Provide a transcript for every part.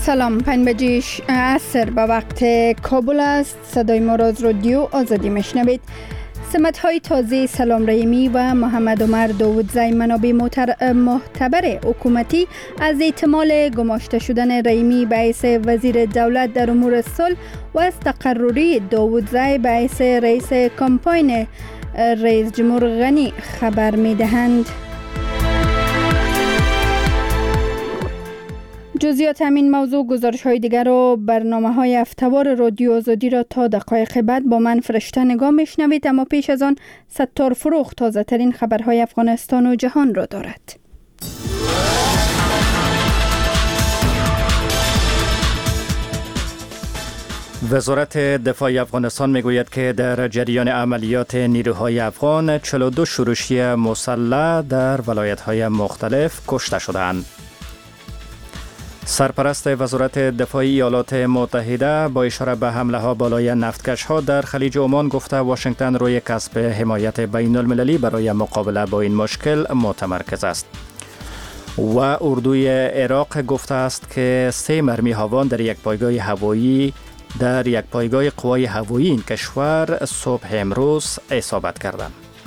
سلام، 5 عصر به وقت کابل است. صدای ما را از رادیو آزادی میشنوید. سمت‌های تازه سلام رحیمی و محمد عمر داودزی منابع معتبر حکومتی از احتمال گماشته شدن رحیمی به حیث وزیر دولت در امور صلح و از تقرری داودزی به حیث رئیس کمپاین رئیس جمهور غنی خبر می‌دهند. جزئیات همین موضوع گزارش‌های دیگر و برنامه‌های هفته‌وار رادیو آزادی را تا دقایق بعد با من فرشته نگاه میشنوید، اما پیش از آن ستار فروخ تازه ترین خبرهای افغانستان و جهان را دارد. وزارت دفاع افغانستان میگوید که در جریان عملیات نیروهای افغان 42 شورشی مسلح در ولایت‌های مختلف کشته شدند. سرپرست وزارت دفاع ایالات متحده با اشاره به حمله ها بالای نفتکش ها در خلیج عمان گفته واشنگتن روی کسب حمایت بین المللی برای مقابله با این مشکل متمرکز است. و اردوی عراق گفته است که 3 مرمی هاوان در یک پایگاه قوای هوایی این کشور صبح امروز اصابت کردند.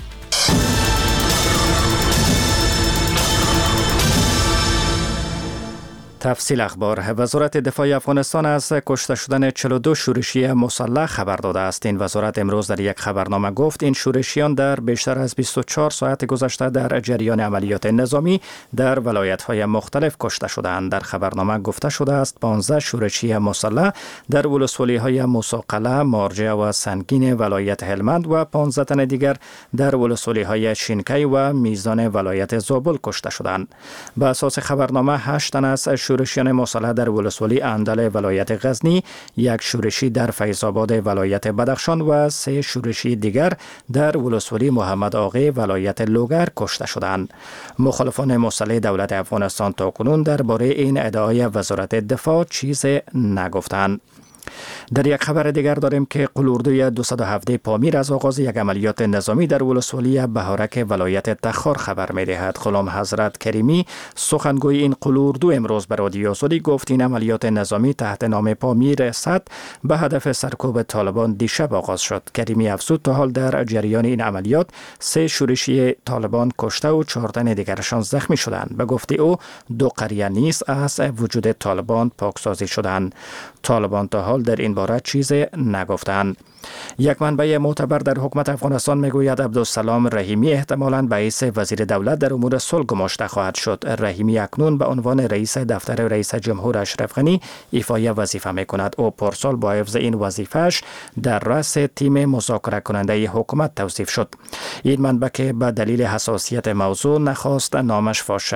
تفصیل اخبار. وزارت دفاع افغانستان از کشته شدن 42 شورشی مسلح خبر داده است. این وزارت امروز در یک خبرنامه گفت این شورشیان در بیشتر از 24 ساعت گذشته در جریان عملیات نظامی در ولایت‌های مختلف کشته شدند. در خبرنامه گفته شده است 15 شورشی مسلح در ولسوالی‌های موسی قلعه، مارجه و سنگین ولایت هلمند و 15 تن دیگر در ولسوالی‌های شینکی و میزان ولایت زابل کشته شدند. به اساس خبرنامه 8 تن از شورشیان مسلح در ولسوالی اندل ولایت غزنی، 1 شورشی در فیض‌آباد ولایت بدخشان و 3 شورشی دیگر در ولسوالی محمد آقی ولایت لوگر کشته شدند. مخالفان مسلح دولت افغانستان تاکنون درباره این ادعای وزارت دفاع چیزی نگفتند. در یک خبر دیگر داریم که قلوردوی 217 پامیر از آغاز یک عملیات نظامی در ولسوالی بهارک ولایت تخار خبر می‌دهد. غلام حضرت کریمی سخنگوی این قلوردو امروز به رادیو آزادی گفت این عملیات نظامی تحت نام پامیر 100 به هدف سرکوب طالبان دیشب آغاز شد. کریمی افزود تا حال در جریان این عملیات 3 شورشی طالبان کشته و 4 تن دیگرشان زخمی شدند. به گفته او 2 قریه نیز از وجود طالبان پاکسازی شدند. طالبان تا حال در این باره چیزی نگفتند. یک منبع معتبر در حکومت افغانستان میگوید عبدالسلام رحیمی احتمالاً به حیث وزیر دولت در امور صلح گماشته خواهد شد. رحیمی اکنون به عنوان رئیس دفتر رئیس جمهور اشرف غنی ایفای وظیفه میکند. او پارسال با حفظ این وظیفه‌اش در رأس تیم مذاکره کننده حکومت توصیف شد. این منبع که به دلیل حساسیت موضوع نخواست نامش فاش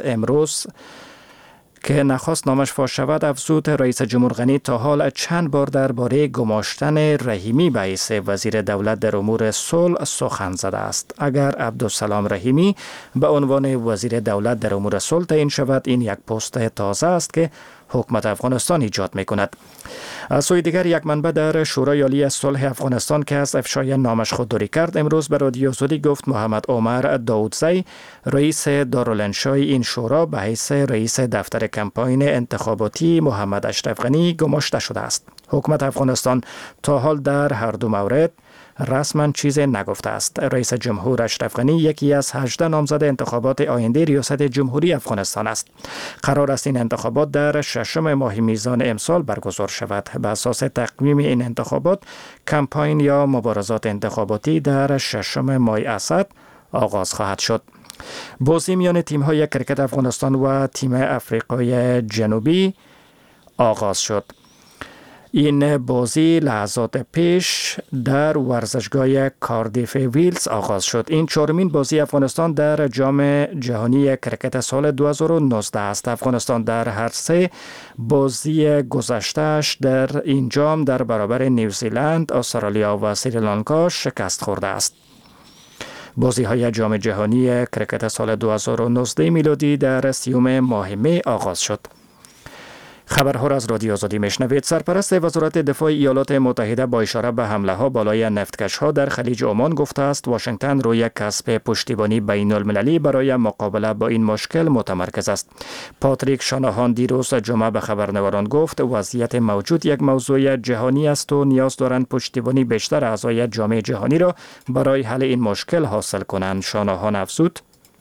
شود افزود رئیس جمهور غنی تا حال چند بار درباره گماشتن رحیمی به حیث وزیر دولت در امور صلح سخن زده است. اگر عبدالسلام رحیمی به عنوان وزیر دولت در امور صلح تعیین شود، این یک پست تازه است که حکومت افغانستان ایجاد می‌کند. از سوی دیگر یک منبع در شورای عالی صلح افغانستان که از افشای نامش خودداری کرد امروز به رادیو آزادی گفت محمد عمر داودزی رئیس دارالانشای این شورا به حیث رئیس دفتر کمپاین انتخاباتی محمد اشرف غنی گماشته شده است. حکومت افغانستان تا حال در هر دو مورد رسما چیزی نگفته است. رئیس جمهور اشرف غنی یکی از 18 نامزد انتخابات آینده ریاست جمهوری افغانستان است. قرار است این انتخابات در 6 ماه میزان امسال برگزار شود. به اساس تقویم این انتخابات کمپاین یا مبارزات انتخاباتی در 6 ماه اسد آغاز خواهد شد. بازی میان تیم‌های کرکت افغانستان و تیم آفریقای جنوبی آغاز شد. این بازی لحظات پیش در ورزشگاه کاردیف ویلز آغاز شد. این 4مین بازی افغانستان در جام جهانی کرکت سال 2019 است. افغانستان در هر 3 بازی گذشته‌اش در این جام در برابر نیوزیلند، استرالیا و سریلانکا شکست خورده است. بازی‌های جام جهانی کرکت سال 2019 میلادی در 30 ماه می آغاز شد. خبرها را از رادیو آزادی میشنوید. سرپرست وزارت دفاع ایالات متحده با اشاره به حمله ها بالای نفتکش ها در خلیج عمان گفته است واشنگتن روی کسب پشتیبانی بین المللی برای مقابله با این مشکل متمرکز است. پاتریک شاناهان دیروز جمعه به خبرنگاران گفت وضعیت موجود یک موضوع جهانی است و نیاز دارند پشتیبانی بیشتر اعضای جامعه جهانی را برای حل این مشکل حاصل کنند. شاناهان افزود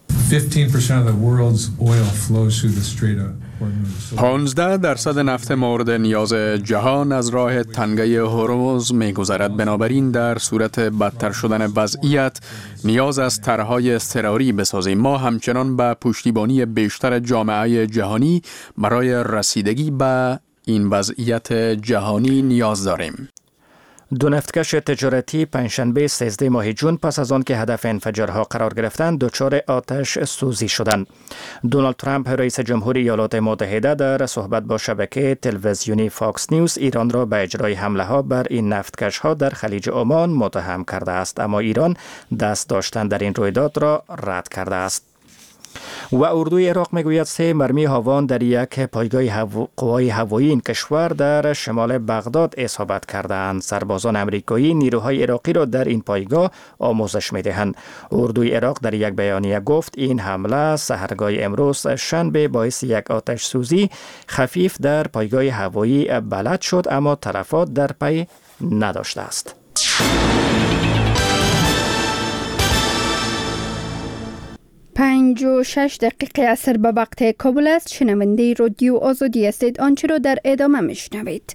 15% نفت مورد نیاز جهان از راه تنگه هرمز می‌گذرد. بنابراین در صورت بدتر شدن وضعیت نیاز از طرح‌های اضطراری بسازیم. ما همچنان به پشتیبانی بیشتر جامعه جهانی برای رسیدگی به این وضعیت جهانی نیاز داریم. دو نفتکش تجارتی پنجشنبه 13 ماه جون پس از آن که هدف انفجارها قرار گرفتند دچار آتش سوزی شدند. دونالد ترامپ رئیس جمهوری ایالات متحده در صحبت با شبکه تلویزیونی فاکس نیوز ایران را به اجرای حمله ها بر این نفتکش ها در خلیج عمان متهم کرده است، اما ایران دست داشتن در این رویداد را رد کرده است. و اردوی عراق میگوید 3 مرمی هاوان در یک پایگاه قوای هوایی این کشور در شمال بغداد اصابت کردند. سربازان آمریکایی نیروهای عراقی را در این پایگاه آموزش میدهند. اردوی عراق در یک بیانیه گفت این حمله سحرگاه امروز شنبه باعث یک آتش سوزی خفیف در پایگاه هوایی بلد شد، اما تلفات در پی نداشته است. 5:06 عصر به وقت کابل است. شنونده رادیو آزادی هستید. آنچه را در ادامه میشنوید.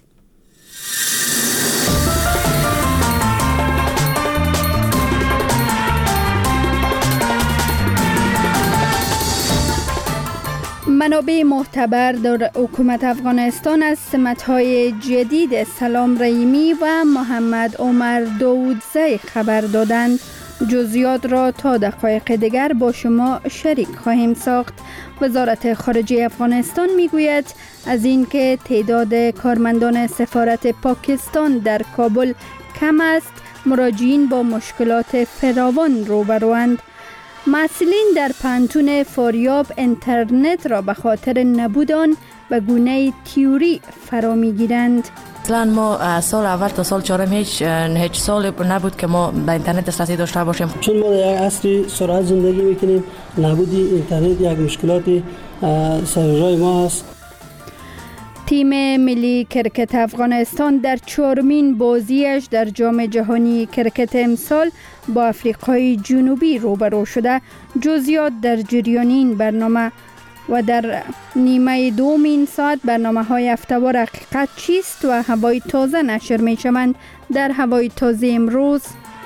منابع معتبر در حکومت افغانستان از سمت‌های جدید سلام رحیمی و محمد عمر داودزی خبر دادند. جزئیات را تا دقایق دیگر با شما شریک خواهیم ساخت. وزارت خارجه افغانستان میگوید از اینکه تعداد کارمندان سفارت پاکستان در کابل کم است، مراجعین با مشکلات فراوان روبروند. مسئولین در پانتون فاریاب اینترنت را به خاطر نبود آن به گونه تئوری فرا میگیرند. اصلا ما سال اول تا سال چهارم هیچ سال نبود که ما به اینترنت دسترسی داشته باشیم. چون ما در یک عصر سرعت زندگی میکنیم، نبودی اینترنت یک مشکلاتی سر راه ما است. تیم ملی کرکت افغانستان در 4مین بازیش در جام جهانی کرکت امسال با آفریقای جنوبی روبرو شده. جزئیات در جریان این برنامه و در نیمه دوم این ساعت برنامه‌های هفته‌وار حقیقت چیست و هوای تازه نشر می‌شوند. در هوای تازه امروز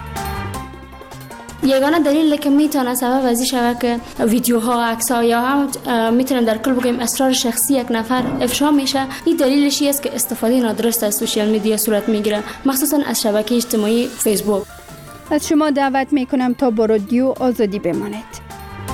یگانه دلیلی که میتونه سبب ازی شود که ویدیوها، عکس‌ها یا هم میتونیم در کل بگیم اسرار شخصی یک نفر افشا میشه، این دلیلش است که استفاده نادرست از سوشیال میدیا صورت میگیره، مخصوصا از شبکه اجتماعی فیسبوک. از شما دعوت میکنم تا با رادیو آزادی بمانید.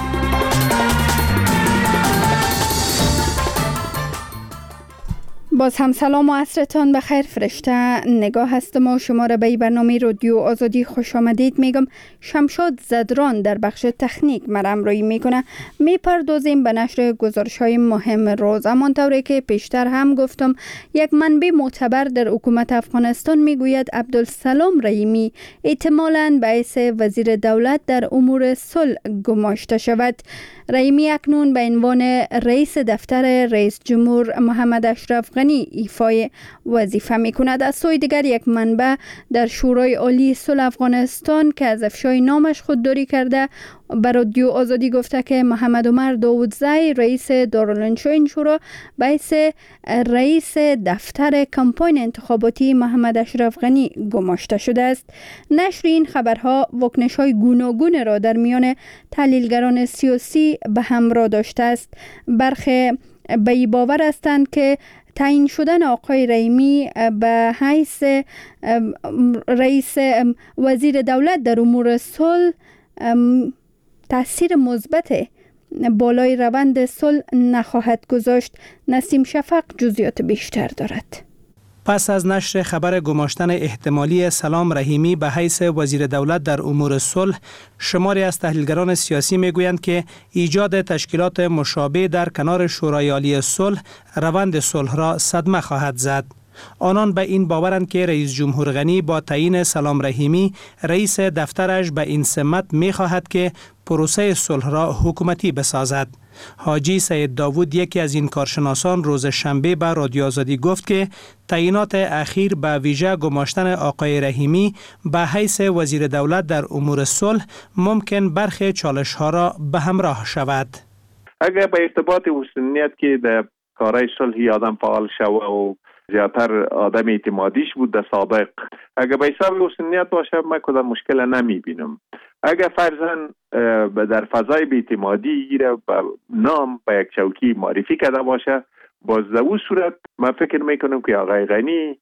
باز هم سلام و عصرتان بخیر. فرشته نگاه هستم و شما را به برنامه رادیو آزادی خوش آمدید میگم. شمشاد زدران در بخش تکنیک مرا همراهی میکنه. میپردازیم به نشر گزارش های مهم روز. همانطوری که پیشتر هم گفتم، یک منبع معتبر در حکومت افغانستان میگوید عبدالسلام رحیمی احتمالاً به حیث وزیر دولت در امور صلح گماشته شود. رحیمی اکنون به عنوان رئیس دفتر رئیس جمهور محمد اشرف غنی ایفای وظیفه می کند. از سوی دیگر یک منبع در شورای عالی صلح افغانستان که از افشای نامش خودداری کرده بر رادیو آزادی گفته که محمد عمر داودزی رئیس دارالانشا این شورا به حیث رئیس دفتر کمپاین انتخاباتی محمد اشرف غنی گماشته شده است. نشر این خبرها واکنش‌های گوناگون را در میان تحلیلگران سیاسی به همراه داشته است. برخی به این باور هستند که تعیین شدن آقای رحیمی به حیث رئیس وزیر دولت در امور صلح تأثیر مثبت بالای روند صلح نخواهد گذاشت. نسیم شفق جزئیات بیشتر دارد. پس از نشر خبر گماشتن احتمالی سلام رحیمی به حیث وزیر دولت در امور صلح، شماری از تحلیلگران سیاسی میگویند که ایجاد تشکیلات مشابه در کنار شورای عالی صلح روند صلح را صدمه خواهد زد. آنان به این باورند که رئیس جمهور غنی با تعیین سلام رحیمی رئیس دفترش به این سمت می خواهد که پروسه صلح را حکومتی بسازد. حاجی سید داوود، یکی از این کارشناسان، روز شنبه به رادیو آزادی گفت که تعیینات اخیر به ویژه گماشتن آقای رحیمی به حیث وزیر دولت در امور صلح ممکن برخی چالش ها را به همراه شود. اگر به ارتباط وسنیت که در کارهای صلحی آدم فعال شود و زیادتر آدم اعتمادیش بود در سابق، اگر به حساب وسنیت باشه من کدام مشکل نمی بینم. اگر فرضاً در فضای بی‌اعتمادی گیره به نام به یک چوکی معرفی کرده باشه، باز در اون صورت من فکر میکنم که آقای غنی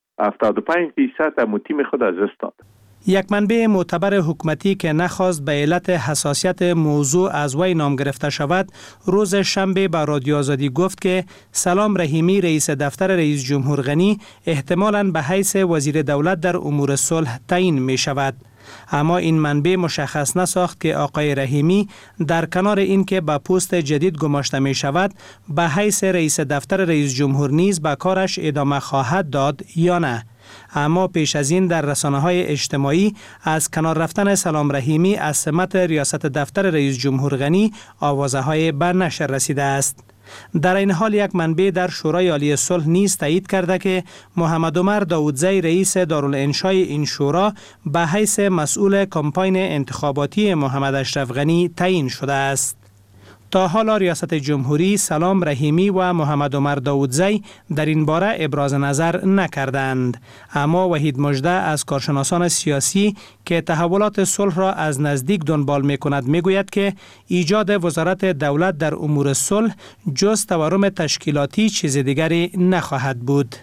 75% از تیم خود از دست داد. یک منبع معتبر حکومتی که نخواست به علت حساسیت موضوع از وی نام گرفته شود، روز شنبه به رادیو آزادی گفت که سلام رحیمی رئیس دفتر رئیس جمهور غنی احتمالاً به حیث وزیر دولت در امور صلح تعیین می شود. اما این منبع مشخص نساخت که آقای رحیمی در کنار اینکه به پست جدید گماشته می شود، به حیث رئیس دفتر رئیس جمهور نیز به کارش ادامه خواهد داد یا نه. اما پیش از این در رسانه‌های اجتماعی از کنار رفتن سلام رحیمی از سمت ریاست دفتر رئیس جمهور غنی آوازه‌های به نشر رسیده است. در این حال یک منبع در شورای عالی صلح نیز تایید کرده که محمد عمر داودزی رئیس دارالانشای این شورا به حیث مسئول کمپاین انتخاباتی محمد اشرف غنی تعیین شده است. تا حالا ریاست جمهوری، سلام رحیمی و محمد عمر داودزی در این باره ابراز نظر نکردند. اما وحید مژده از کارشناسان سیاسی که تحولات صلح را از نزدیک دنبال می‌کند میگوید که ایجاد وزارت دولت در امور صلح جز تورم تشکیلاتی چیز دیگری نخواهد بود.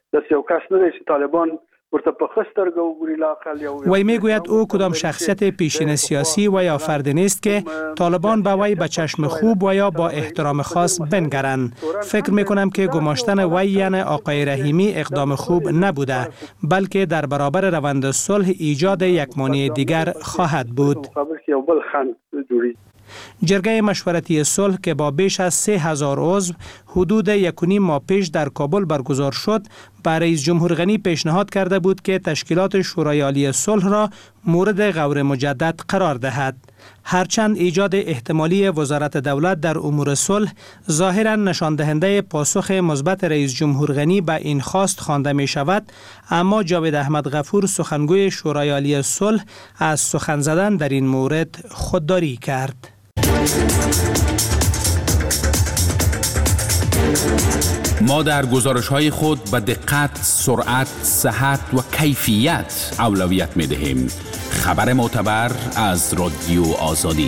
وی میگوید او کدام شخصیت پیشین سیاسی و یا فرد نیست که طالبان به وی به چشم خوب و یا با احترام خاص بنگرند. فکر میکنم که گماشتن وی یعنی آقای رحیمی اقدام خوب نبوده، بلکه در برابر روند صلح ایجاد یک مانع دیگر خواهد بود. جرگه مشورتی صلح که با بیش از 3000 عضو حدود 1.5 ماه پیش در کابل برگزار شد، به رئیس جمهور غنی پیشنهاد کرده بود که تشکیلات شورای عالی صلح را مورد غور مجدد قرار دهد. هرچند ایجاد احتمالی وزارت دولت در امور صلح ظاهراً نشان دهنده پاسخ مثبت رئیس جمهور غنی به این خواست خوانده می شود، اما جاوید احمد غفور سخنگوی شورای عالی صلح از سخن زدن در این مورد خودداری کرد. ما در گزارش‌های خود به دقت، سرعت، صحت و کیفیت اولویت می‌دهیم. خبر معتبر از رادیو آزادی.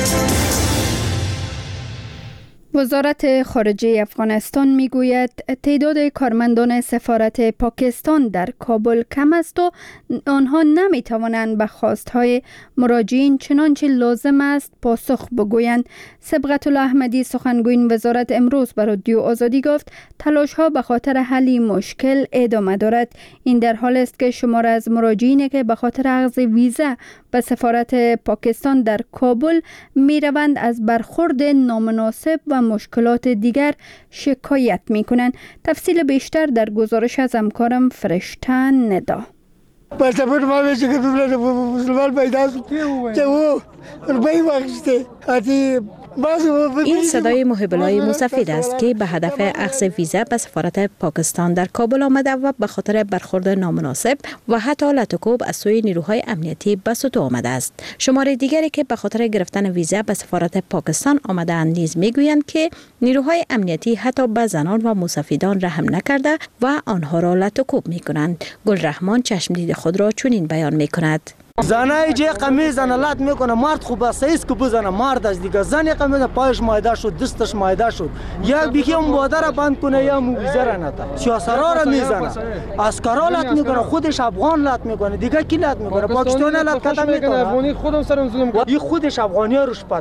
وزارت خارجه افغانستان میگوید تعداد کارمندان سفارت پاکستان در کابل کم است و آنها نمیتوانند به خواستهای مراجعین چنانچه لازم است پاسخ بگویند. صبغت الله احمدی سخنگوی این وزارت امروز بر رادیو آزادی گفت تلاش ها به خاطر حل مشکل ادامه دارد. این در حال است که شمار از مراجعینی که به خاطر اخذ ویزا به سفارت پاکستان در کابل میروند از برخورد نامناسب و مشکلات دیگر شکایت میکنند. تفصیل بیشتر در گزارش از همکارم فرشته ندا. پاسپورت ما بهش که مسلمان پیدا شد که او روپایی واخیسته. این صدای محب الله موسفید است که به هدف اخذ ویزا به سفارت پاکستان در کابل آمده و به خاطر برخورد نامناسب و حتی لطکوب از سوی نیروهای امنیتی به سطوح آمده است. شمار دیگری که به خاطر گرفتن ویزا به سفارت پاکستان آمده‌اند نیز میگویند که نیروهای امنیتی حتی به زنان و موسفیدان رحم نکرده و آنها را لطکوب میکنند. گلرحمان چشمدید خود را چنین بیان میکند. زنای جه قمیز زنالات میکنه، مرد خوب است ایست که بزنه، مرد از دیگه زن قمیز پایش مایده شد، دستش مایده شد، یا بیکی اون باده را بند کنه یا مویزه را نتا سیاسرا را میزنه، اسکرا لط میکنه، خودش افغان لط میکنه، دیگه کی لط میکنه؟ پاکستانی لط کتا میکنه، افغانی خودم سرم ظلم این خودش افغانی رو شپت می.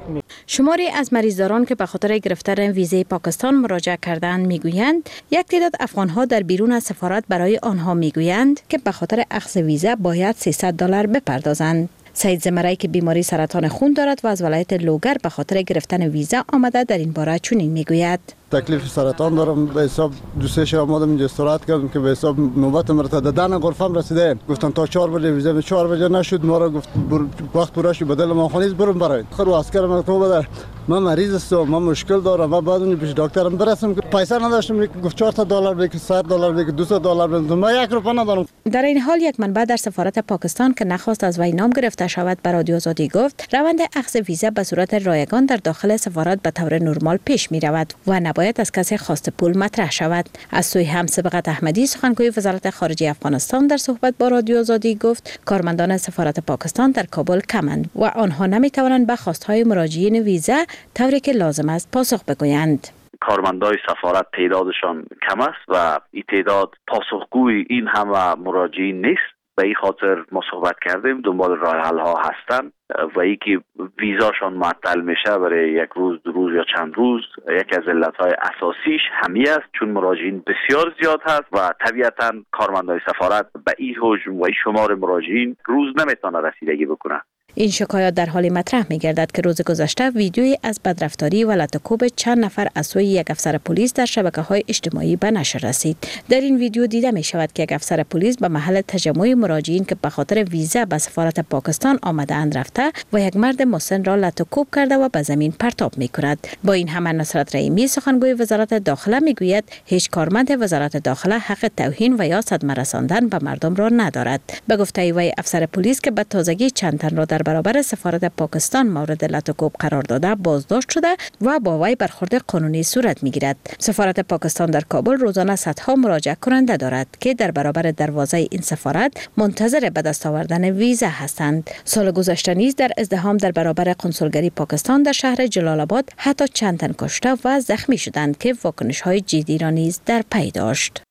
شماری از مریضداران که به خاطر گرفتن ویزه پاکستان مراجعه کردند میگویند یک تعداد افغان‌ها در بیرون از سفارت برای آنها میگویند که به خاطر اخذ ویزه باید $300 بپردازند. سید زمرایی که بیماری سرطان خون دارد و از ولایت لوگر به خاطر گرفتن ویزه آمده در این باره چنین میگوید: تکلیف سرطان دارم، به حساب دوسته شب آمدم اینجا استراحت کردم که به حساب نوبت مرتا دادن غرفم رسیده. گفتن تا 4 بجه ویزا 4 بجه نشد، ما را گفت وقت پورا شد بدل ما خونیز برم برای خرو عسکر من تو بده من مریض هستم، من مشکل دارم و بعد اون پیش دکترم برسم که پیسه نداشتم، گفت $400 بگیر، $100 بگیر، $200 بدم، من 1 روپیه ندارم. در این حال یک منبع در سفارت پاکستان که نخواست از وی نام گرفته شود به رادیو آزادی گفت روند اخذ ویزا به صورت رایگان در داخل سفارت به طور نرمال پیش می رود و نباید از کسی خواست پول مطرح شود. از سوی هم سبقت احمدی سخنگوی وزارت خارجه افغانستان در صحبت با رادیو آزادی گفت کارمندان سفارت پاکستان در کابل کمند و آنها نمی توانند به خواستهای مراجعین ویزا طوری که لازم است پاسخ بگویند. کارمندای سفارت تعدادشان کم است و این تعداد پاسخگوی این همه مراجعین نیست. به این خاطر ما صحبت کردیم، دنبال راه حل ها هستن و یکی ویزاشان معطل میشه برای 1 روز 2 روز یا چند روز. یکی از علتهای اساسیش همی است چون مراجعین بسیار زیاد هست و طبیعتا کارمندای سفارت به این حجم و این شمار مراجعین روز نمیتونه رسیدگی بکنه. این شکایات در حالی مطرح می گردد که روز گذشته ویدیویی از بدرفتاری و لطوکوب چند نفر از سوی یک افسر پلیس در شبکه‌های اجتماعی به نشر رسید. در این ویدیو دیده می شود که یک افسر پلیس به محل تجمع مراجعین که به خاطر ویزا به سفارت پاکستان آمده اند رفته و یک مرد مسن را لطوکوب کرده و به زمین پرتاب می کند. با این همه نصرت رحیمی سخنگوی وزارت داخله می گوید هیچ کارمند وزارت داخله حق توهین و یا صدمه رساندن به مردم را ندارد. به گفته وی افسر پلیس که به تازگی چند تن را در برابر سفارت پاکستان مورد لطوکوب قرار داده بازداشت شده و با وی برخورد قانونی صورت میگیرد. سفارت پاکستان در کابل روزانه صدها مراجعه کننده دارد که در برابر دروازه این سفارت منتظر به دست آوردن ویزا هستند. سال گذشته نیز در ازدحام در برابر قنسولگری پاکستان در شهر جلال آباد حتی چند تن کشته و زخمی شدند که واکنش‌های جدی را نیز در پی داشت.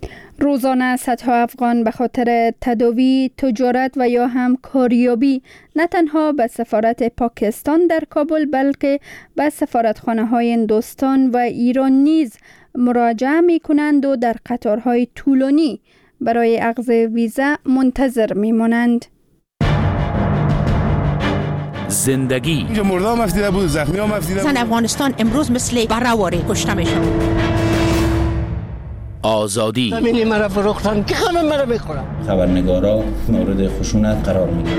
روزانه صدها افغان به خاطر تداوی، تجارت و یا هم کاریابی نه تنها به سفارت پاکستان در کابل بلکه به سفارتخانه‌های هندوستان و ایران نیز مراجعه می کنند و در قطارهای طولانی برای اخذ ویزا منتظر می مانند. زندگی مردم افتیده بود، زخمی هم افتیده بود. زن افغانستان امروز مثل برآوری کشته میشن. آزادی همینی مرا فروختن که همه مرا میخورن. خبرنگارا مورد خشونت قرار میگیرن.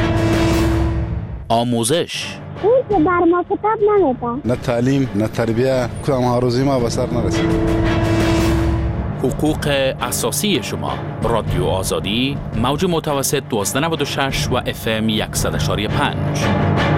آموزش اون که بر ما کتاب نمیده. نه تعلیم نه تربیه، کدام هاروزی ما به سر نرسید. حقوق اساسی شما. رادیو آزادی موج متوسط 1296 و FM 100.5.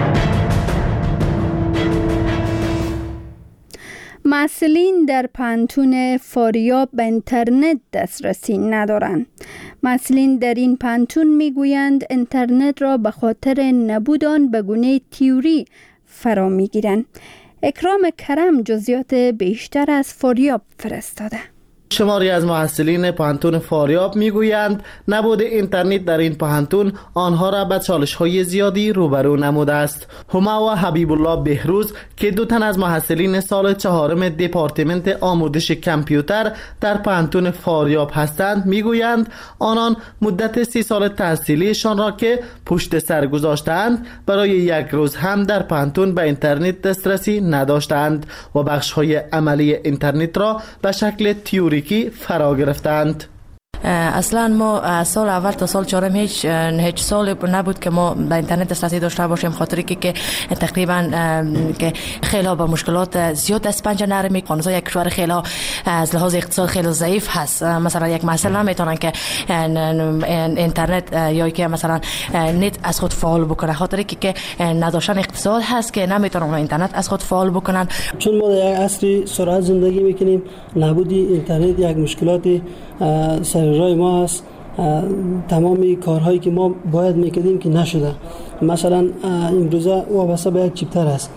محصلین در پانتون فاریاب به اینترنت دسترسی ندارند. محصلین در این پانتون میگویند اینترنت را به خاطر نبود آن به گونه تئوری فرا میگیرند. اکرام کرم جزئیات بیشتر از فاریاب فرستاده. شماری از محصلین پانتون فاریاب میگویند نبود اینترنت در این پانتون آنها را به چالش‌های زیادی روبرو نموده است. هما و حبیب الله بهروز که 2 تن از محصلین سال 4 دپارتمنت آموزش کامپیوتر در پانتون فاریاب هستند میگویند آنان مدت 30 سال تحصیلیشان را که پشت سر گذاشتند برای 1 روز هم در پانتون به اینترنت دسترسی نداشتند و بخش‌های عملی اینترنت را به شکل تئوری کی فرا گرفتند. اصلا ما سال اول تا سال 4 هیچ سال نبود که ما به اینترنت دسترسی داشته باشیم، خاطری که تقریبا که خیلی به مشکلات زیاد از پنجه نرمی قانون‌های یک کشور خیلی از لحاظ اقتصاد خیلی ضعیف هست. مثلا یک محصل نمیتونن که اینترنت یا که مثلا نت از خود فعال بکنه، خاطری که نداشتن اقتصاد هست که نمیتونن اینترنت از خود فعال بکنن. چون ما در یک عصر سرعت زندگی میکنیم، نبود اینترنت یک مشکلاتی سر راه ما هست. تمامی کارهایی که ما باید میکردیم که نشده. مثلا امروزه وابسته به یک چیپتر است.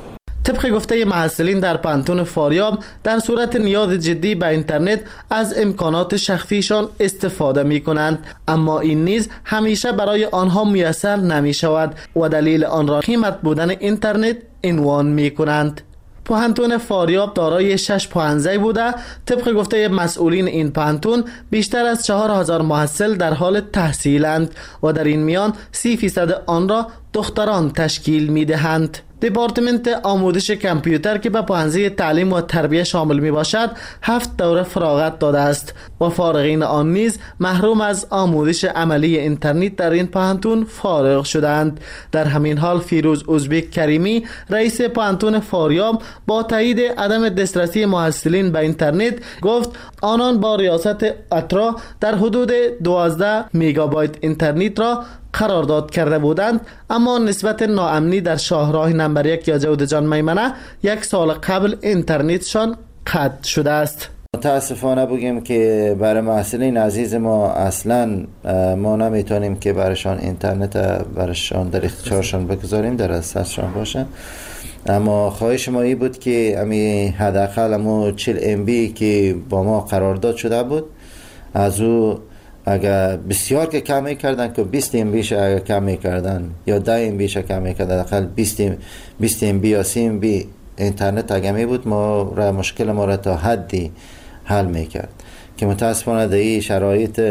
طبق گفته محصلین در پانتون فاریاب در صورت نیاز جدی به اینترنت از امکانات شخصیشان استفاده می کنند، اما این نیز همیشه برای آنها میسر نمی شود و دلیل آن را قیمت بودن اینترنت عنوان می کنند. پانتون فاریاب دارای 6 پوهنځی بوده. طبق گفته مسئولین این پانتون بیشتر از 4000 محصل در حال تحصیلند و در این میان 30% آن را دختران تشکیل می دهند. دپارتمنت آموزش کامپیوتر که به پوهنځی تعلیم و تربیه شامل می باشد 7 دوره فراغت داده است و فارغین آن نیز محروم از آموزش عملی اینترنت در این پانتون فارغ شدند. در همین حال فیروز ازبک کریمی رئیس پانتون فاریاب با تایید عدم دسترسی محصلین به اینترنت گفت آنان با ریاست اترا در حدود 12 میگابایت اینترنت را قرارداد کرده بودند، اما نسبت ناامنی در شاهراه نمبر 1 یا جوده جان میمنه 1 سال قبل اینترنتشان قطع شده است. متاسفانه بگیم که برای محصلین عزیز ما اصلا ما نمیتونیم که برایشان اینترنت برایشان در اختیارشان بگذاریم، در دسترسشان باشه. اما خواهش ما این بود که امی حداقل امو 40 MB که با ما قرارداد شده بود از او اگر بسیار که کم میکردن که 20 MB اگر کم میکردن یا 10 MB کم میکردن حداقل 20 MB یا 30 MB اینترنت اگر می بود ما را مشکل ما را تا حدی حل میکرد که متاسفانه در این شرایط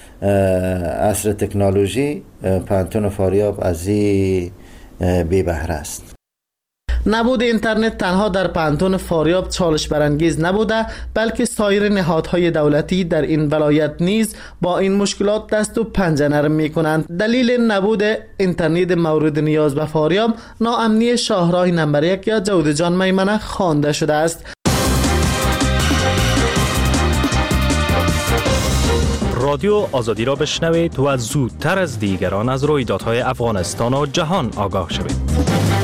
عصر تکنولوژی پانتون فاریاب از این بی بهره است. نبود اینترنت تنها در پانتون فاریاب چالش برانگیز نبوده، بلکه سایر نهادهای دولتی در این ولایت نیز با این مشکلات دست و پنجه نرم می کنند. دلیل نبود اینترنت مورد نیاز به فاریاب ناامنی شاهراه نمبر 1 یا جوده جان میمنه خوانده شده است. رادیو آزادی را بشنوید و زودتر از دیگران از رویدادهای افغانستان و جهان آگاه شوید.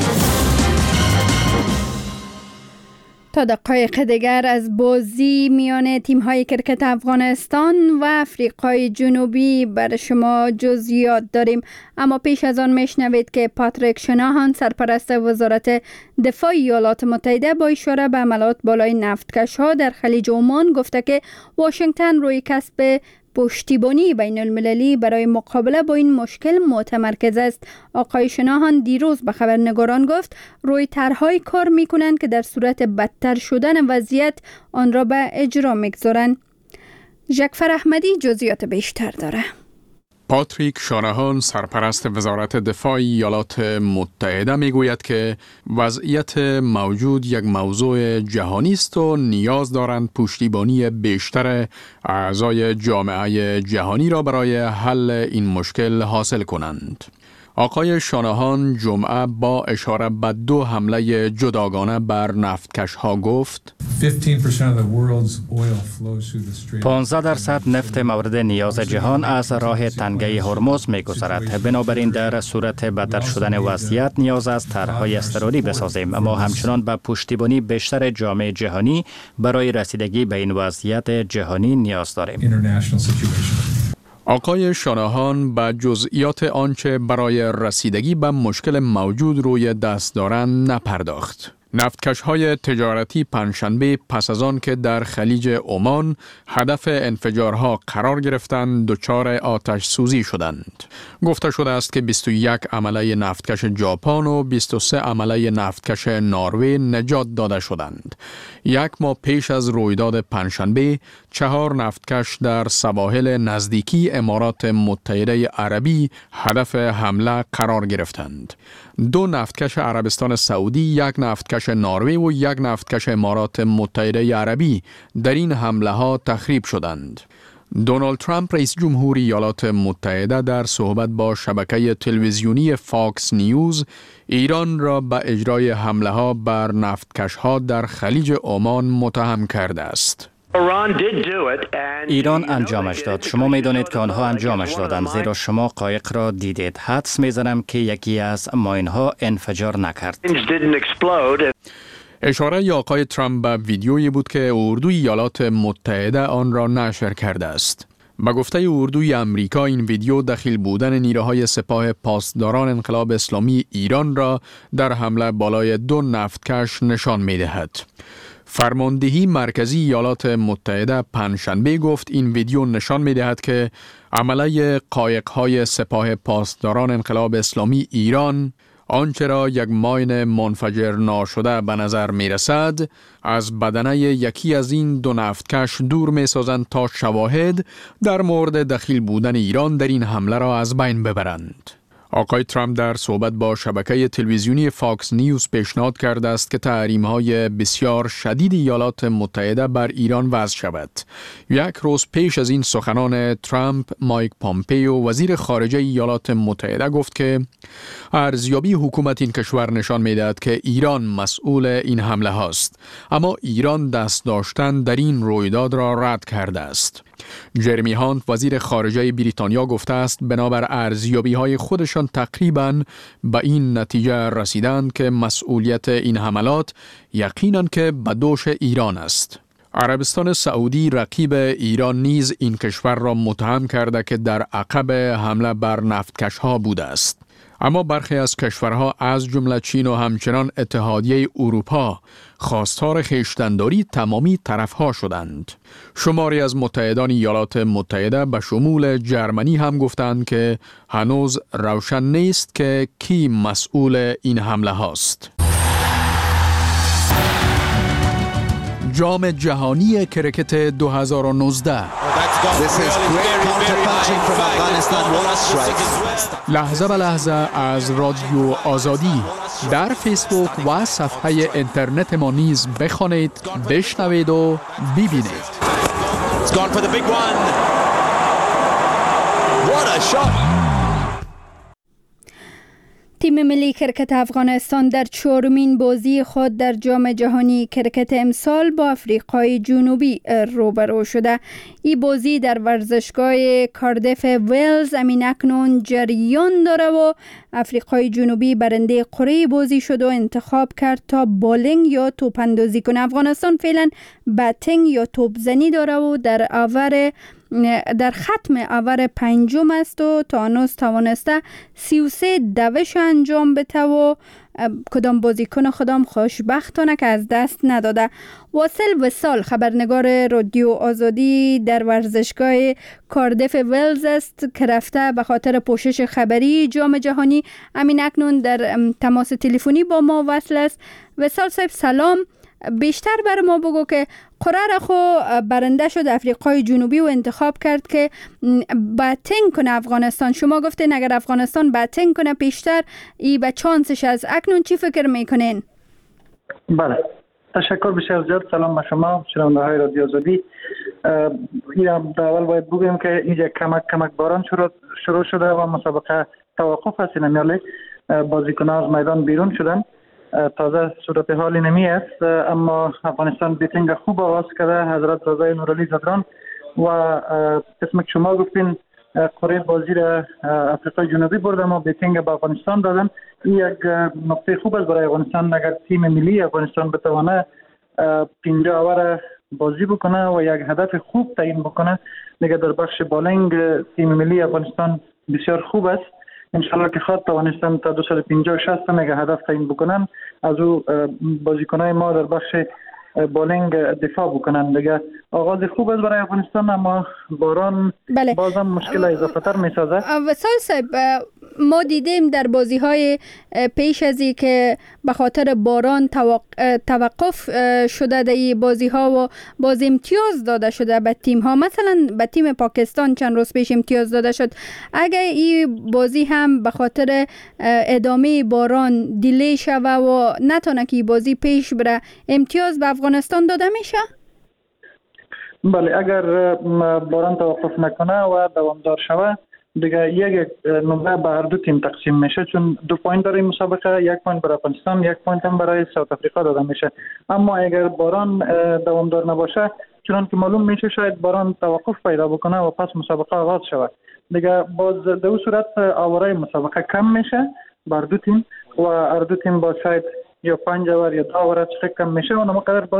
تا دقایق دیگر از بازی میان تیم‌های کرکت افغانستان و آفریقای جنوبی بر شما جزئیات داریم، اما پیش از آن میشنوید که پاتریک شناهان سرپرست وزارت دفاع ایالات متحده با اشاره به حملات بالای نفتکش‌ها در خلیج عمان گفته که واشنگتن روی کسب پشتیبانی بین المللی برای مقابله با این مشکل متمرکز است. آقای شناهان دیروز به خبرنگاران گفت روی طرح‌های کار می‌کنند که در صورت بدتر شدن وضعیت آن را به اجرا می‌گذارند. ژکفر احمدی جزئیات بیشتر داره. پاتریک شانهان سرپرست وزارت دفاع ایالات متحده میگوید که وضعیت موجود یک موضوع جهانی است و نیاز دارند پشتیبانی بیشتر اعضای جامعه جهانی را برای حل این مشکل حاصل کنند. آقای شانهان جمعه با اشاره به 2 حمله جداگانه بر نفتکش‌ها گفت 15% نفت مورد نیاز جهان از راه تنگه هرمز می‌گذرد. بنابراین در صورت بدتر شدن وضعیت نیاز است طرح‌های اضطراری بسازیم، اما همچنان به پشتیبانی بیشتر جامعه جهانی برای رسیدگی به این وضعیت جهانی نیاز داریم. آقای شانهان به جزئیات آنچه برای رسیدگی به مشکل موجود روی دست دارند نپرداخت. نفتکش‌های تجارتی پنجشنبه پس از آن که در خلیج عمان هدف انفجارها قرار گرفتند دچار آتش سوزی شدند. گفته شده است که 21 عمله نفتکش ژاپن و 23 عمله نفتکش نروژ نجات داده شدند. 1 ماه پیش از رویداد پنجشنبه 4 نفتکش در سواحل نزدیکی امارات متحده عربی هدف حمله قرار گرفتند. 2 نفتکش عربستان سعودی، 1 نفتکش نروژ و 1 نفتکش امارات متحده عربی در این حمله ها تخریب شدند. دونالد ترامپ رئیس جمهوری ایالات متحده در صحبت با شبکه تلویزیونی فاکس نیوز ایران را به اجرای حمله ها بر نفتکش ها در خلیج عمان متهم کرده است. ایران انجامش داد. شما میدانید که آنها انجامش دادند، زیرا شما قایق را دیدید. حدس میزنم که یکی از ماینها انفجار نکرد. اشاره آقای ترامپ به ویدیویی بود که اردوی ایالات متحده آن را نشر کرده است. به گفته اردوی امریکا این ویدیو دخیل بودن نیروهای سپاه پاسداران انقلاب اسلامی ایران را در حمله بالای 2 نفتکش نشان می دهد. فرماندهی مرکزی ایالات متحده پنجشنبه گفت این ویدیو نشان می دهد که عمله قایق‌های سپاه پاسداران انقلاب اسلامی ایران آنچه را یک ماین منفجر ناشده به نظر می رسد از بدنه یکی از این 2 نفتکش دور می سازند تا شواهد در مورد دخیل بودن ایران در این حمله را از بین ببرند. آقای ترامپ در صحبت با شبکه تلویزیونی فاکس نیوز پیشنهاد کرده است که تحریم‌های بسیار شدید ایالات متحده بر ایران وضع شود. یک روز پیش از این سخنان ترامپ، مایک پامپیو وزیر خارجه ایالات متحده گفت که ارزیابی حکومت این کشور نشان می‌دهد که ایران مسئول این حمله هاست، اما ایران دست داشتن در این رویداد را رد کرده است. جرمی هانت وزیر خارجه بریتانیا گفته است بنابر ارزیابی‌های خودشان تقریباً به این نتیجه رسیدند که مسئولیت این حملات یقیناً که به دوش ایران است. عربستان سعودی رقیب ایران نیز این کشور را متهم کرده که در عقب حمله بر نفتکش‌ها بوده است. اما برخی از کشورها از جمله چین و همچنان اتحادیه اروپا خواستار خویشتن‌داری تمامی طرفها شدند. شماری از متحدان ایالات متحده به شمول جرمنی هم گفتند که هنوز روشن نیست که کی مسئول این حمله هاست. جام جهانی کرکت 2019 لحظه به لحظه از رادیو آزادی در فیسبوک و صفحه اینترنت ما نیز بخوانید، بشنوید و ببینید. تیم ملی کرکت افغانستان در 4مین بازی خود در جام جهانی کرکت امسال با آفریقای جنوبی روبرو شده. این بازی در ورزشگاه کاردیف ویلز اکنون جریان داره و آفریقای جنوبی برنده قرعه بازی شد و انتخاب کرد تا بالینگ یا توپ اندازی کنه. افغانستان فعلا باتینگ یا توپ زنی داره و در ختم آور 5 است و تا هنوز توانسته 33 دوش انجام بده و کدام بازیکن خودم خوشبختانه که از دست نداده. واصل وصال خبرنگار رادیو آزادی در ورزشگاه کاردیف ویلز است که رفته به خاطر پوشش خبری جام جهانی. اکنون در تماس تلفنی با ما وصل است. وصال صاحب سلام، بیشتر بر ما بگو که قرعه را خو برنده شد آفریقای جنوبی و انتخاب کرد که باتینگ کنه افغانستان. شما گفتین اگر افغانستان باتینگ کنه پیشتر ای به چانسش از اکنون چی فکر میکنین؟ بله، تشکر بسیار زیاد. سلام به شما شنونده های رادیو آزادی. در اول باید بگویم که اینجا کمک باران شروع شده و مسابقه توقف است. نمیالی بازیکنان از میدان بیرون شدن. تازه صورت حالی نمی است، اما افغانستان بیتینگ خوب آغاز کرده. حضرت رضای نورعلی زدران و قسم که شما گفتین قرعه بازی را آفریقای جنوبی برده ما بیتینگ با افغانستان دادن. این یک نقطه خوب است برای افغانستان. اگر تیم ملی افغانستان بتوانه 50 اوور بازی بکنه و یک هدف خوب تعیین بکنه دیگه در بخش بالینگ تیم ملی افغانستان بسیار خوب است. انشالله که خواهد توانستن تا 250-60 مگه هدف تعیین بکنن، از او بازیکنای ما در بخش بالینگ دفاع بکنن. دیگه آغاز خوب است برای افغانستان، اما باران بازم مشکل اضافه تر می سازه. وصال صاحب، ما دیدیم در بازی های پیش ازی که به خاطر باران توقف شده در بازی ها و باز امتیاز داده شده به تیم ها. مثلا به تیم پاکستان چند روز پیش امتیاز داده شد. اگر این بازی هم به خاطر ادامه باران دیلی شوه و نتونه که بازی پیش بره، امتیاز به افغانستان داده میشه؟ بله، اگر باران توقف نکنه و دوامدار شوه دیگه یک نمره به هر دو تیم تقسیم میشه، چون 2 پوینت داره مسابقه، 1 پوینت برای افغانستان، 1 پوینت هم برای ساوت افریقا داده میشه. اما اگر باران دوامدار نباشه، چون که معلوم میشه شاید باران توقف پیدا بکنه و پس مسابقه آغاز شود دیگه، باز در اون صورت آوره مسابقه کم میشه بر دو تیم و هر دو تیم با شاید یا 5 اوور یا 10 اوور چقدر کم میشه و نمقدر باز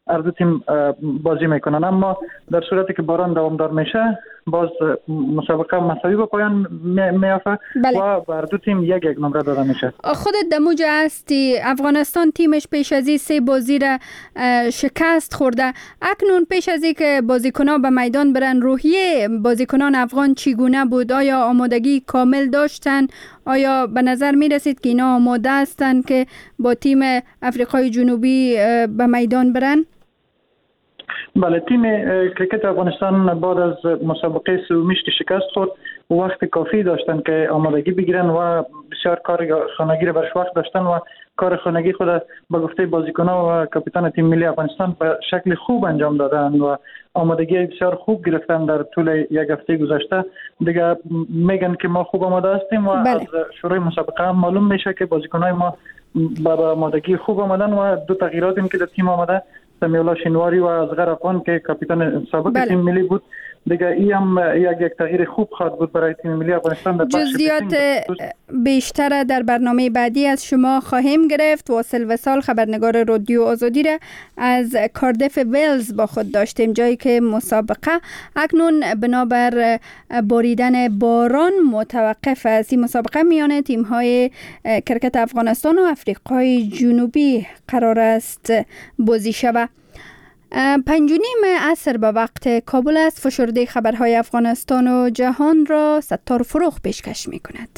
هر دو تیم بازی میکنن. اما در صورتی که باران دوامدار میشه باز مسابقه مساوی به پایان میافته و بر دو تیم یک نمره داده میشه. خودت دموجه هستی، افغانستان تیمش پیش از این 3 بازی را شکست خورده. اکنون پیش از این که بازیکنان به میدان برن، روحیه بازیکنان افغان چگونه بود؟ آیا آمادگی کامل داشتن؟ آیا به نظر می رسید که اینا آماده هستند که با تیم افریقای جنوبی به میدان برن؟ بله، تیم کریکت افغانستان بعد از مسابقه سومیش که شکست خورد وقت کافی داشتن که آمادگی بگیرن و بسیار کار خانگی را برش وقت داشتن و کار خانگی خود به گفته بازیکنان و کاپیتان تیم ملی افغانستان به شکل خوب انجام دادن و آمادگی بسیار خوب گرفتن در طول یک هفته گذشته. دیگه میگن که ما خوب آماده هستیم و از شروع مسابقه هم معلوم میشه که بازیکنان ما به آمادگی خوب آمدن و 2 تغییراتی که در تیم آمده، سمیولا شینواری و اصغر افغان که کاپیتان سابق تیم ملی بود، دیگه این هم یک تغییر خوب خواهد بود برای تیم ملی افغانستان. جزئیات بیشتر در برنامه بعدی از شما خواهیم گرفت. واصل وصال خبرنگار رادیو آزادی را از کاردیف ویلز با خود داشتیم، جایی که مسابقه اکنون بنابر باریدن باران متوقف است. این مسابقه میان تیم‌های کرکت افغانستان و افریقای جنوبی قرار است بازی شود. 5:30 عصر به وقت کابل است. فشرده خبرهای افغانستان و جهان را ستار فروغ پیشکش می کند.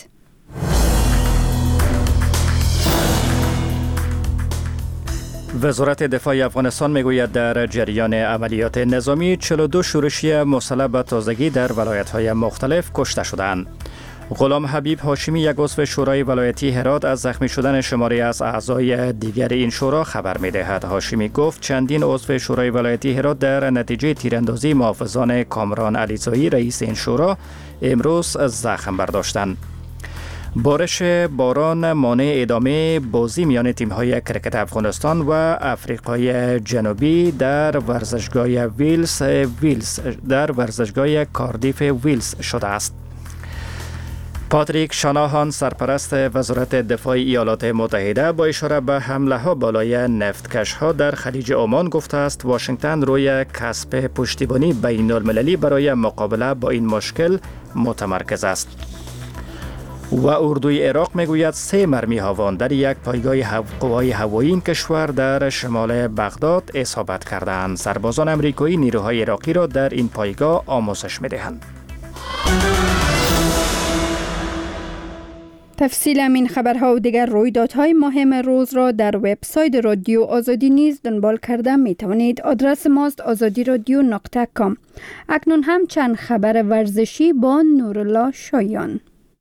وزارت دفاع افغانستان میگوید در جریان عملیات نظامی 42 شورشی مسلح به تازگی در ولایت‌های مختلف کشته شدند. غلام حبیب هاشمی، یک عضو شورای ولایتی هرات، از زخمی شدن شماری از اعضای دیگر این شورا خبر می‌دهد. هاشمی گفت چندین عضو شورای ولایتی هرات در نتیجه تیراندازی محافظان کامران علیزایی رئیس این شورا امروز زخم برداشتند. بارش باران مانع ادامه بازی میان تیم‌های کرکت افغانستان و افریقای جنوبی در ورزشگاه کاردیف ویلز شده است. پاتریک شاناهان، سرپرست وزارت دفاع ایالات متحده، با اشاره به حمله ها بالای نفتکش ها در خلیج عمان گفته است واشنگتن روی کسب پشتیبانی بین المللی برای مقابله با این مشکل متمرکز است. و اردوی عراق میگوید 3 مرمی هاوان در یک پایگاه قوای هوایی این کشور در شمال بغداد اصابت کردند. سربازان امریکایی نیروهای عراقی را در این پایگاه آموزش میدهند. تفصیل این خبرها و دیگر رویدادهای مهم روز را در وبسایت رادیو آزادی نیز دنبال کرده می توانید. آدرس ماست azadiradio.com. اکنون هم چند خبر ورزشی با نورالله شایان.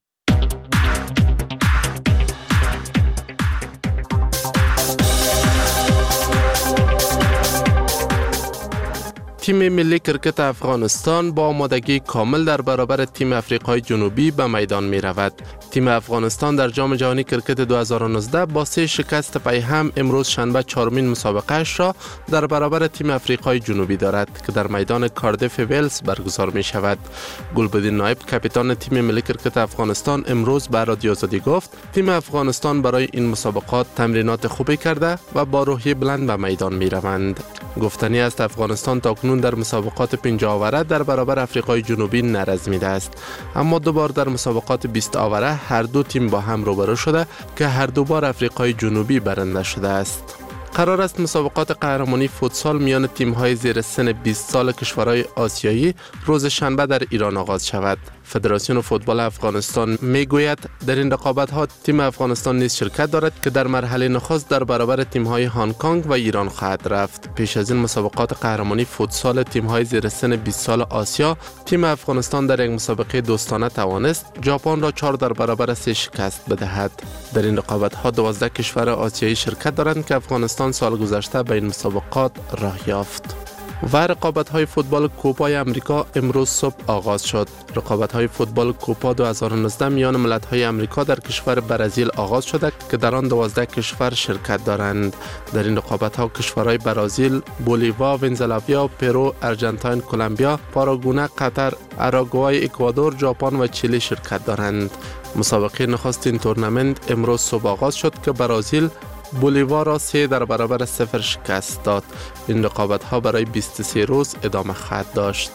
تیم ملی کرکت افغانستان با آمادگی کامل در برابر تیم افریقای جنوبی به میدان می رود. تیم افغانستان در جام جهانی کرکت 2019 با 3 شکست پی هم امروز شنبه 4مین مسابقه‌اش را در برابر تیم افریقای جنوبی دارد که در میدان کاردیف ویلز برگزار می شود. گلبدین نایب، کاپیتان تیم ملی کرکت افغانستان، امروز به رادیو آزادی گفت تیم افغانستان برای این مسابقات تمرینات خوبی کرده و با روحیه بلند به میدان می روند. گفتنی است افغانستان تاکنون در مسابقات 50 آوره در برابر افریقای جنوبی نرزمیده است، اما 2 بار در مسابقات 20 آوره هر دو تیم با هم روبرو شده که هر 2 بار افریقای جنوبی برنده شده است. قرار است مسابقات قهرمانی فوتسال میان تیم‌های زیر سن 20 سال کشورهای آسیایی روز شنبه در ایران آغاز شود. فدراسیون فوتبال افغانستان میگوید در این رقابت‌ها تیم افغانستان نیز شرکت دارد که در مرحله نخست در برابر تیم‌های هنگ کنگ و ایران خواهد رفت. پیش از این مسابقات قهرمانی فوتسال تیم‌های زیر سن 20 سال آسیا، تیم افغانستان در یک مسابقه دوستانه توانست ژاپن را 4 در برابر 3 شکست بدهد. در این رقابت‌ها 12 کشور آسیایی شرکت دارند که افغانستان سال گذشته به این مسابقات راه یافت. و رقابت‌های فوتبال کوپای امریکا امروز صبح آغاز شد. رقابت‌های فوتبال کوپا 2019 میان ملت‌های امریکا در کشور برزیل آغاز شده که در آن 12 کشور شرکت دارند. در این رقابت‌ها کشورهای برزیل، بولیویا، ونزوئلا، پرو، آرژانتین، کلمبیا، پاراگوئه، قطر، اروگوئه، اکوادور، ژاپن و چیلی شرکت دارند. مسابقه نخست این تورنمنت امروز صبح آغاز شد که برزیل بولیوار را 3 در برابر 0 شکست داد. این رقابت ها برای 23 روز ادامه خواهد داشت.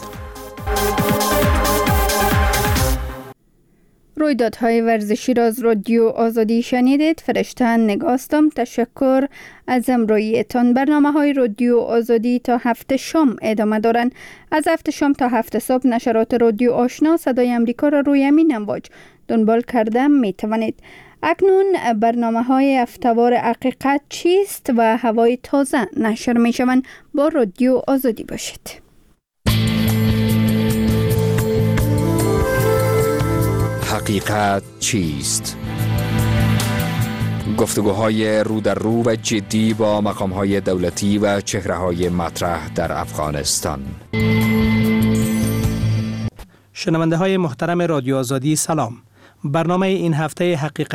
رویدادهای ورزشی را از رادیو آزادی شنیدید. فرشته نگاستم. تشکر از همراهیتان. برنامه‌های رادیو آزادی تا 7 شام ادامه دارند. از 7 شام تا 7 صبح نشرات رادیو آشنا صدای امریکا را روی همین امواج دنبال کرده می توانید. اکنون برنامه‌های هفته‌وار حقیقت چیست و هوای تازه نشر می شوند. با رادیو آزادی باشید. حقیقت چیست؟ گفتگوهای رو در رو و جدی با مقام‌های دولتی و چهره‌های مطرح در افغانستان. شنونده های محترم رادیو آزادی سلام. برنامه این هفته حقیقت